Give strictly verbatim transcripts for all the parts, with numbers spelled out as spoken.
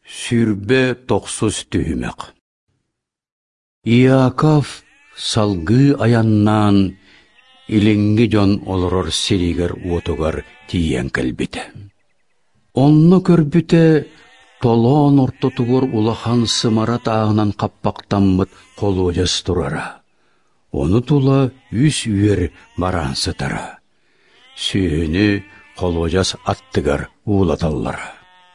Сүрбе тоқсус түймек. Иаков салгы аяннан илинги жон олорор сиригер отугар тиен кэлбите. Онну көрбүте толон ортотугор улахан сымара тағынан қаппақтанмыт қолуожас турара. Оны тула үс үйер барансытара. Сүйіні қолуожас аттыгар улаталлара.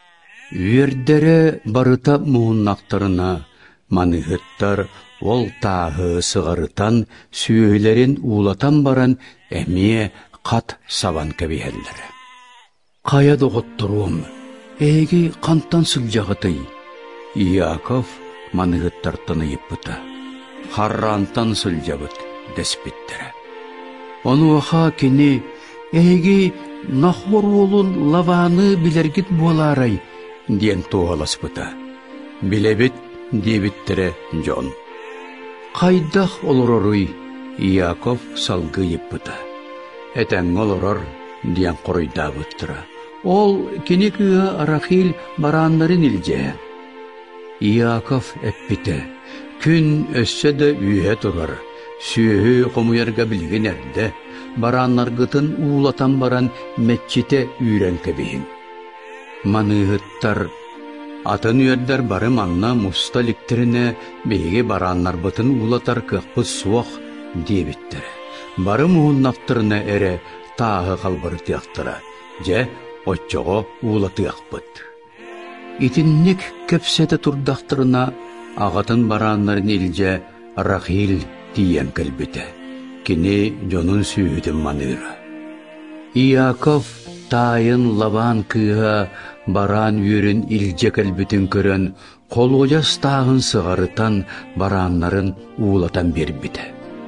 Үйердері барыта мұғыннақтарына маныгыттар ол тағы сығарытан сүйелерін улатан баран әмие қат сабан кәбейелдері. Қая доғыттыруым, әйге қантан сылжағытай. Иаков маныгыттартыны еппіта. Харрантан сылжабыт деспеттері. Оны оға кені әйге нахор олын лаваны білергіт боларай ден туғаласпыта. Білебет дебеттері жон. Қайдақ олороруй Иаков салгы еппіта. Әтәң олорор ден қоройда бұттыра. Ол кенекіға Рахил баранларын илже. Иаков әппіті. Күн өссі де үйе тұрар. Сүйі қомуярға білген әрді. Баранларғытын уылатан баран мәтчете үйрен кәбейін. Манығыттар атын үйердер бары манна мұста ліктеріне бейге баранлар бұтын уылатар кықпы суақ дебіттір. Бары мұғыннақтырына әрі тағы қалбыры тияқтыра. Же отчоға уылаты ақпыт. Итіннік көпсеті тұрдақтырына ағатын баранларын елже Рахил тиен кәлбіті. Кені жонын сүйідім маныра. Иаков тайын лаван кыға баран үйерін илже кәлбітін көрін, қолуожас тағын сығарытан баранларын уылатан бербіті.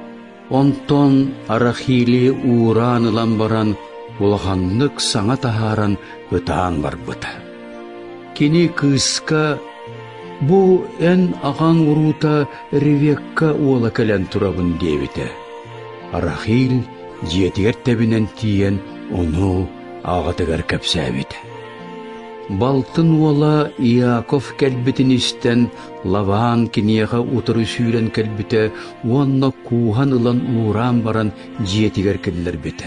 Онтон Рахили уыран ылан баран улағанлық саңа тахаран өтаан бар бұта. Кені кыска бұ ән аған ұрута Ревекка уыла кәлен тұрабын дебіті. Рахил жетігер тәбінен тиен оны ағатығар кәпсәбіті. Балтын уыла Иаков кәлбітін істен лаван кенеға ұтыры сүйрен кәлбіті, онна куған ылан уыран баран жетігер кәлілер біті.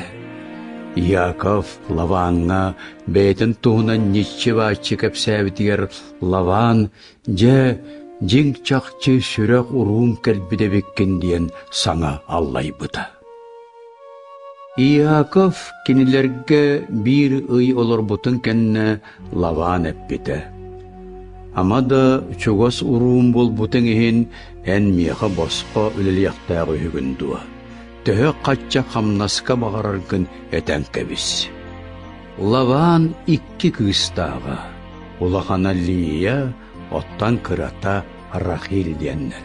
Иаков лаванға бәйтін туғынан нече бачы кәпсәбітігер лаван же жең чақчы сүрек ұруым кәлбіде беккен дейін саңа аллай бұта. Иаков кенелерге бір ый олар бұтын кәнне лаван әппеті. Амада чугас ұруым бол бұтын ехін ән меға босқа үлілі яқтағы үгіндуа. Төхі қатча қамнаска бағараргын әтән кәбіс. Лаван икки кыстаға. Улахана Лия оттан кырата Рахил дейіннер.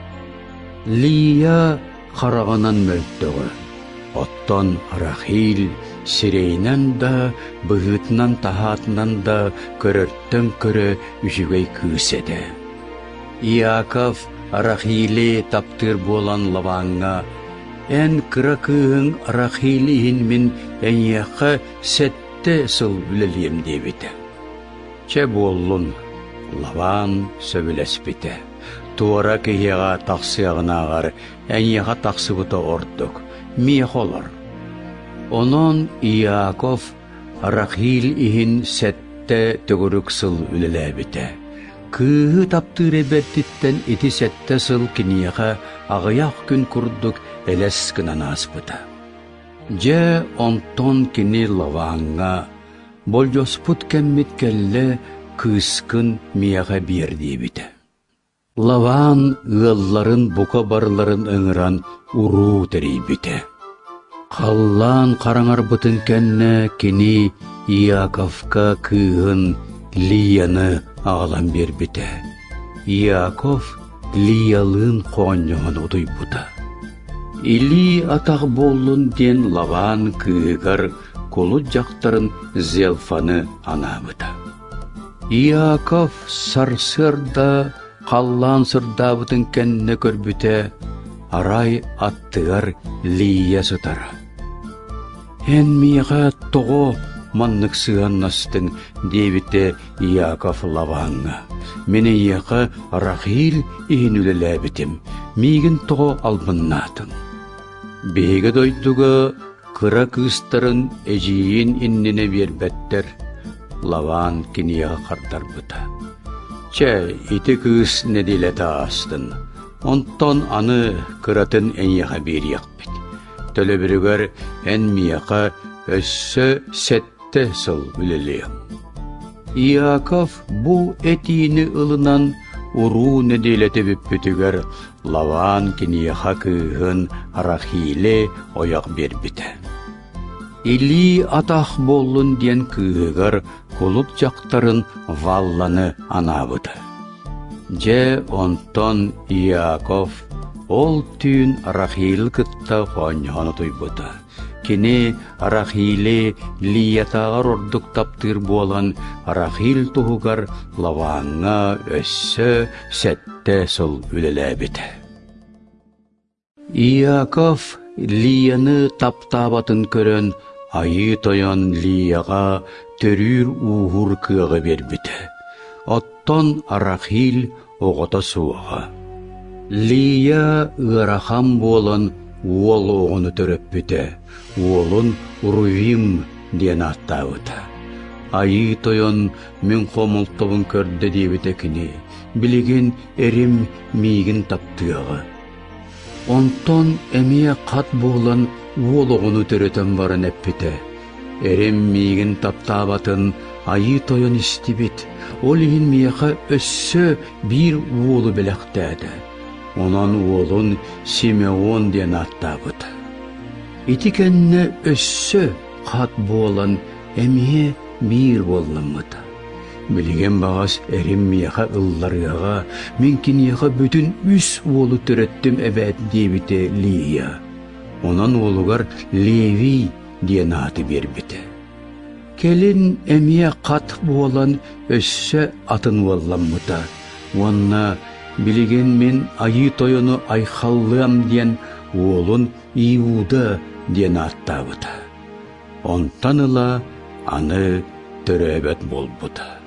Лия қарағанан мөлттіғі. Оттан Рахил сирейнен да, бұғытынан тахатынан да көрірттен көрі үшігей күседі. Иаков Рахили таптыр болан лаванға ән кыракығын Рахилиін мен әнеқі сәтті сыл білілем дебіті. Че болын лаван сөбілеспіті. Туара кейеға тақсияғынағар әнеға тақсыбыта ордық. Миях олар. Онон Иаков Рахил иhin сәтті түгірік сыл үліләбіті. Кығы таптыр әбәттіттен еті сәтті сыл кенеға ағаяқ күн күрдік әләс кінан аспыта. Же онтон кені лаванға бол жоспыт кәммет кәлі кыскын мияға берді біті. Лаван ғылларын бұқа барларын ыңыран уру тәрей біті. Қаллан қараңар бұтын кәнне кені Иаковка күйін Лияны ағалан бер біті. Иаков Лиялын қоңнығын ұдый бұта. Или атақ болын ден лаван күйігар қолы жақтарын Зелфаны ана бұта. Иаков сарсырда қаллан сырдабытын кәнне көрбіте, арай аттығар Лия сытара. Ән миға тоғы маннык сыаннастың дебите Иаков Лаванга. Мене яқа Рахил иһинүлеләбитим, мигин тоҕо албыннаатын. Беге дойдуга кыра кыстарын эжиин иннене бербеттер, Лаван кинияға қартарбыта. Че, ити кыс недилете астын, онтон аны кыратын эньяға берияқпет. Төлөбірігер эн мияқа өссө сетте сыл үлелеем. Иаков бу этиini ылынан уруу недилете бүппүтүгер Лаван кинияға кыыһын Рахиле ояқ бербите. Или атах боллун диен кыыгар кулуп жактарын валланы анабыды. Же онтон Иаков ол түйін Рахил кытта хоньхону туйбыды. Кини Рахиле Лиятағар ордук таптыр болан Рахил туһугар Лаванга өссө сетте сол үлеләбіді. Иаков Лияны таптабатын көрөн айы тоян Лияға төрүр уғур кыағы бербіді. Оттон Рахил оғыта суаға. Лия ырахам болан уол оғыны төрөппіді. Уолун Урувим диен аттабыта. Айы тоян мен хомултобун көрді дебітекіні. Билеген эрим мигин таптыяға. Онтон эмие кат болан уологуну төрөтөн барын эппите. Эрем мигин таптабатын айы тойон истибит. Ол иһин мияха өссө бир уолу белектээді. Онан уолун Симеон диен аттабыт. Итикенне өссө кат болан эмие бир болнымыта. Билеген бағас эрим мияха ылларыға, мен кинияға бүтін үс уолу төрөттім әбәт дебіте Лия. Онан уолугар Леви диен аты бербіті. Келин эмие кат болан өссө атын уолламмыта. Онна билеген мен айы тойону айхаллыам диен уолун Иуда диен аттабыта. Онтаныла аны төрөбет болбыта.